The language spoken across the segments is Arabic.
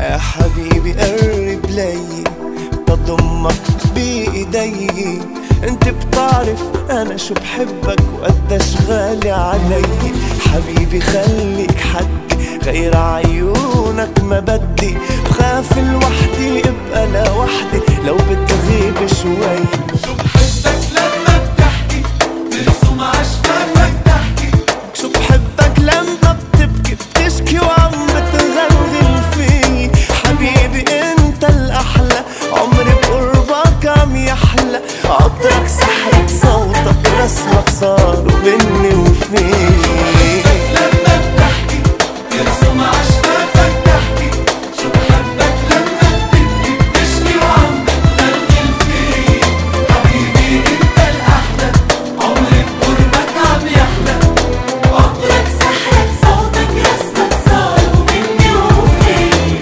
يا حبيبي قرب لي بضمك بإيدي، انت بتعرف انا شو بحبك وقديش غالي علي. حبيبي خليك حقي غير عيونك ما بدي، بخاف لوحدي ابقى لوحدي لو بتغيب شوي. شو بحبك لما بتحكي ترسم عشفافك تحكي، شو بحبك لما بتبكي بتشكي وعم بتغلغل في. حبيبي انت الاحلى عمري بقربك عم يحلى، عطرك سحرك صوتك رسمك صاروا مني وفيك. لما بتحكي ترسم عشفافك تحكي، شو بحبك لما بتبكي بتشكي وعم بتغلغل فيه. حبيبي انت الاحلى عمري بقربك عم يحلى، عطرك سحرك صوتك رسمك صاروا مني وفيك.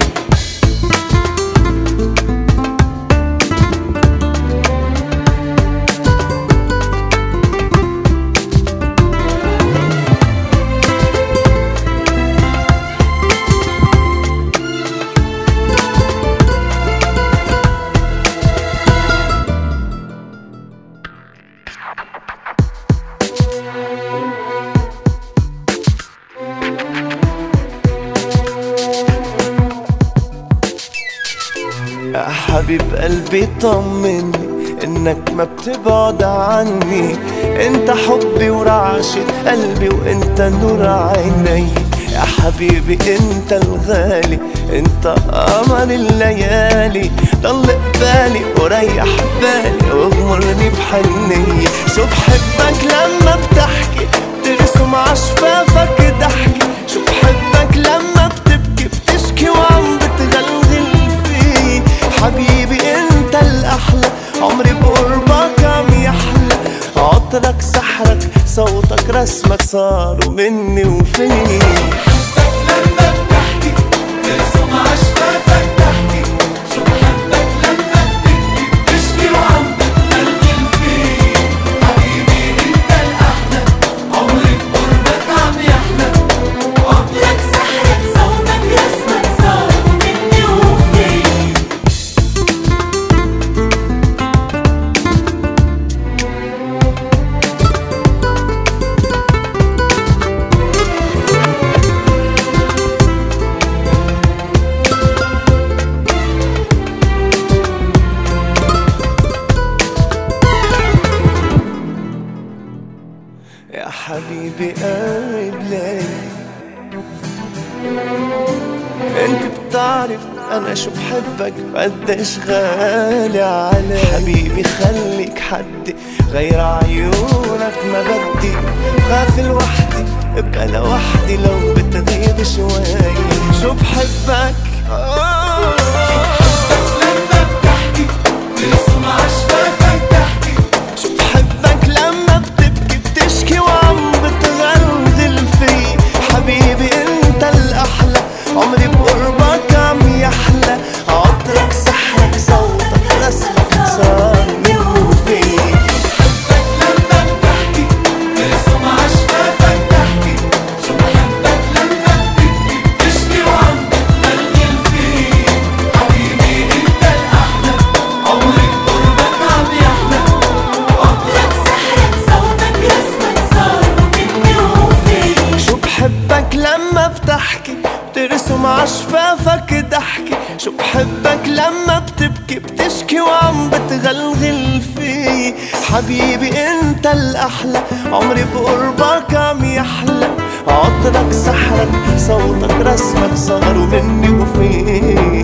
يا حبيب قلبي طمني انك ما بتبعد عني، انت حبي ورعشة قلبي وانت نور عيني. يا حبيبي انت الغالي انت قمر الليالي، ضل قبالي وريح بالي واغمرني بحنية. شو بحبك لما بتحكي بترسم عشفافك ضحكي، شو بحبك لما بتبكي بتشكي وعم بتغلغل في. حبيبي انت الاحلى عمري بقربك عم يحلى، عطرك سحرك صوتك رسمك صاروا مني وفيك. لما بتحكي ترسم عشفافك تحكي، شو بحبك لما بتبكي بتشكي وعم بتغلغل فيه. حبيبي انت الاحلى عمري بقربك عم يحلى، عطرك سحرك صوتك رسمك صاروا مني وفيك. يا حبيبي قرب لي، انت بتعرف انا شو بحبك قديش غالي علي. حبيبي خليك حدي غير عيونك ما بدي، بخاف لوحدي ابقى لوحدي لو بتغيب شوي. شو بحبك لما بتحكي ترسم عشفافك تحكي، شو بحبك لما بتبكي بتشكي وعم بتغلغل في. حبيبي انت الاحلى عمري بقربك عم يحلى، عطرك سحرك صوتك رسمك صار منه فيك. لما بتحكي ترسم عشفافك تحكي، شو بحبك لما بتبكي بتشكي وعم بتغلغل فيه. حبيبي انت الاحلى عمري بقربك عم يحلى، عطرك سحرك صوتك رسمك صاروا مني وفيك. شو بحبك لما بتحكي بترسم عشفافك ضحكي، شو بحبك لما بتبكي بتشكي وعم بتغلغل في. حبيبي انت الاحلى عمري بقربك عم يحلى، عطرك سحرك صوتك رسمك صاروا مني وفيك.